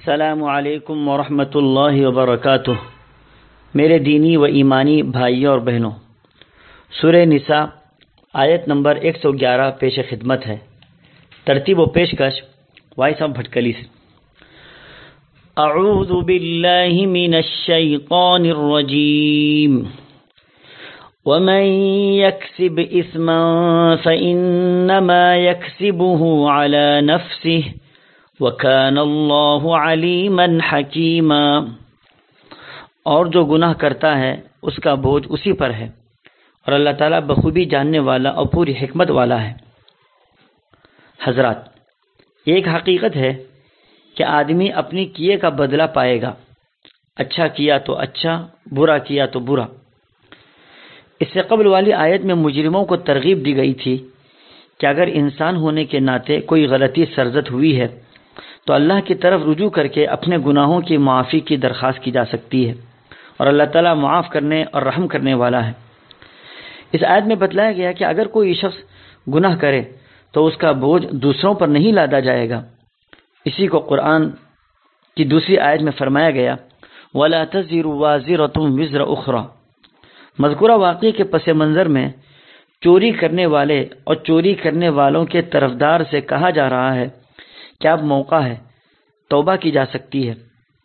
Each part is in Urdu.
السلام علیکم ورحمۃ اللہ وبرکاتہ۔ میرے دینی و ایمانی بھائیوں اور بہنوں، سورہ نساء آیت نمبر 111 پیش خدمت ہے۔ ترتیب و پیشکش وائس آف بھٹکلی سے۔ اعوذ باللہ من الشیطان الرجیم۔ ومن يكسب اثما فانما يكسبه على نفسه وَكَانَ اللَّهُ عَلِيمًا حَكِيمًا۔ اور جو گناہ کرتا ہے اس کا بوجھ اسی پر ہے، اور اللہ تعالیٰ بخوبی جاننے والا اور پوری حکمت والا ہے۔ حضرات، ایک حقیقت ہے کہ آدمی اپنی کیے کا بدلہ پائے گا۔ اچھا کیا تو اچھا، برا کیا تو برا۔ اس سے قبل والی آیت میں مجرموں کو ترغیب دی گئی تھی کہ اگر انسان ہونے کے ناطے کوئی غلطی سرزد ہوئی ہے تو اللہ کی طرف رجوع کر کے اپنے گناہوں کی معافی کی درخواست کی جا سکتی ہے، اور اللہ تعالیٰ معاف کرنے اور رحم کرنے والا ہے۔ اس آیت میں بتلایا گیا کہ اگر کوئی شخص گناہ کرے تو اس کا بوجھ دوسروں پر نہیں لادا جائے گا۔ اسی کو قرآن کی دوسری آیت میں فرمایا گیا وَلَا تَزِرُ وَازِرَةٌ وِزْرَ أُخْرَى۔ مذکورہ واقعے کے پس منظر میں چوری کرنے والے اور چوری کرنے والوں کے طرفدار سے کہا جا رہا ہے کہ اب موقع ہے، توبہ کی جا سکتی ہے،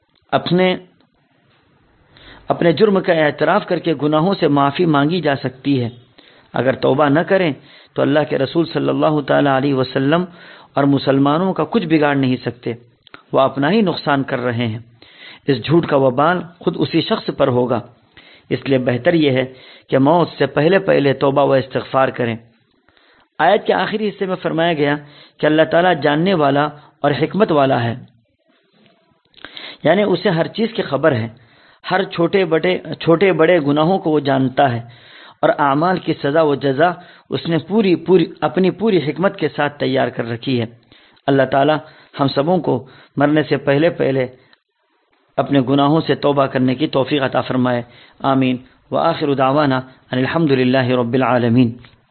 اپنے جرم کا اعتراف کر کے گناہوں سے معافی مانگی جا سکتی ہے۔ اگر توبہ نہ کریں تو اللہ کے رسول صلی اللہ تعالی علیہ وسلم اور مسلمانوں کا کچھ بگاڑ نہیں سکتے، وہ اپنا ہی نقصان کر رہے ہیں۔ اس جھوٹ کا وبال خود اسی شخص پر ہوگا، اس لیے بہتر یہ ہے کہ موت سے پہلے توبہ و استغفار کریں۔ آیت کے آخری حصے میں فرمایا گیا کہ اللہ تعالیٰ جاننے والا اور حکمت والا ہے، یعنی اسے ہر چیز کی خبر ہے، ہر چھوٹے بڑے گناہوں کو وہ جانتا ہے، اور اعمال کی سزا و جزا اس نے اپنی پوری حکمت کے ساتھ تیار کر رکھی ہے۔ اللہ تعالیٰ ہم سبوں کو مرنے سے پہلے اپنے گناہوں سے توبہ کرنے کی توفیق عطا فرمائے۔ آمین۔ وآخر دعوانا ان الحمد للہ رب العالمین۔